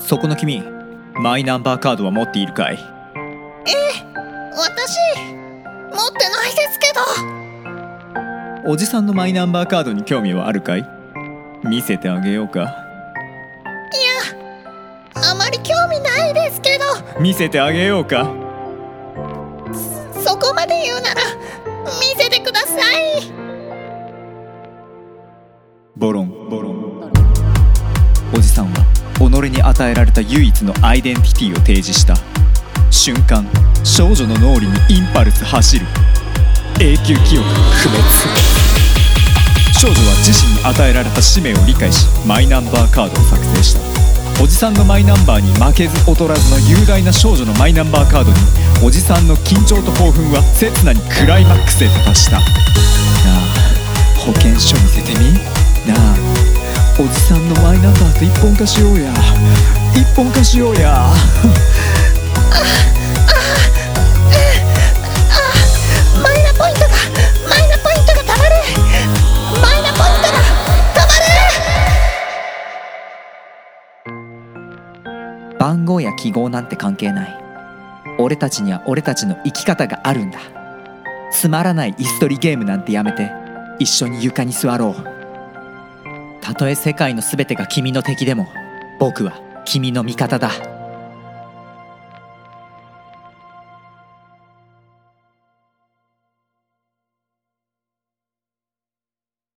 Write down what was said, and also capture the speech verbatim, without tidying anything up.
そこの君、マイナンバーカードは持っているかい？ え、私持ってないですけど。 おじさんのマイナンバーカードに興味はあるかい？見せてあげようか？ いや、あまり興味ないですけど。 見せてあげようか？ そ、そこまで言うなら見せてください。 ボロンボロン。おじさんは己に与えられた唯一のアイデンティティを提示した瞬間、少女の脳裏にインパルス走る。永久記憶不滅。少女は自身に与えられた使命を理解し、マイナンバーカードを作成した。おじさんのマイナンバーに負けず劣らずの雄大な少女のマイナンバーカードに、おじさんの緊張と興奮は刹那にクライマックスへと達した。なあ、保険証見せてみ。なあ、おじさんのマイナンバーと一本化しようや。一本化しようや。 マイナポイントがマイナポイントがたまる。マイナポイントがたまる。 番号や記号なんて関係ない。俺たちには俺たちの生き方があるんだ。つまらない椅子取りゲームなんてやめて、一緒に床に座ろう。たとえ世界のすべてが君の敵でも、僕は君の味方だ。